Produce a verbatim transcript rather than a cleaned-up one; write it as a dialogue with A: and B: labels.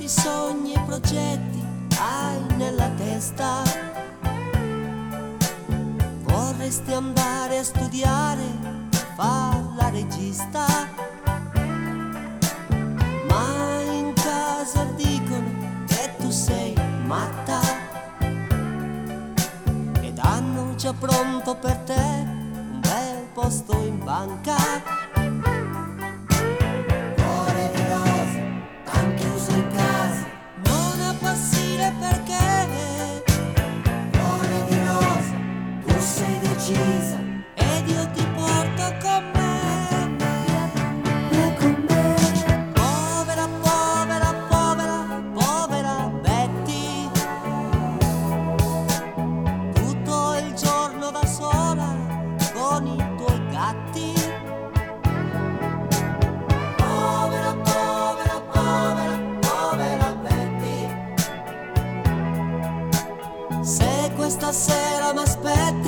A: quanti sogni e progetti hai nella testa. Vorresti andare a studiare, far la regista, ma in casa dicono che tu sei matta ed hanno già pronto per te un bel posto in banca. Ed io ti porto con me, via con me. Povera, povera, povera, povera Betty, tutto il giorno da sola con i tuoi gatti. Povera, povera, povera, povera Betty, se questa sera m'aspetti